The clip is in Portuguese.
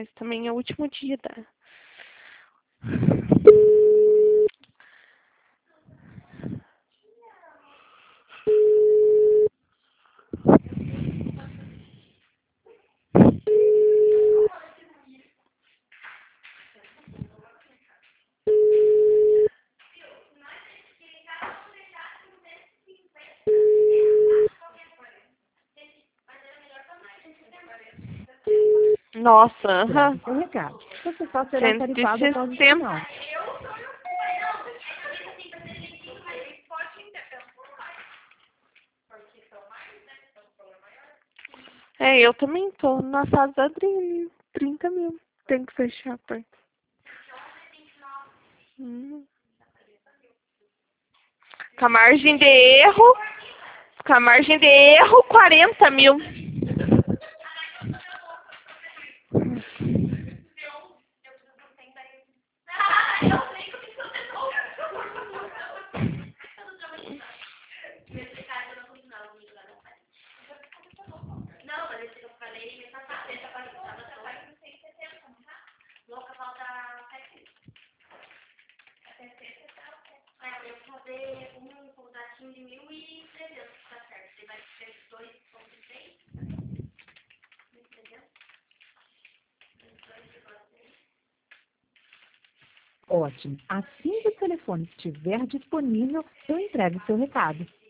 mas também é o último dia da... Nossa, aham. Seu recado. Você só será tarifado após o 160. sinal. É, eu também tô na fase da 30 mil. Tem que fechar a porta. Com a margem de erro. Com a margem de erro, 40 mil. Ótimo. Assim que o telefone estiver disponível, eu entrego seu recado.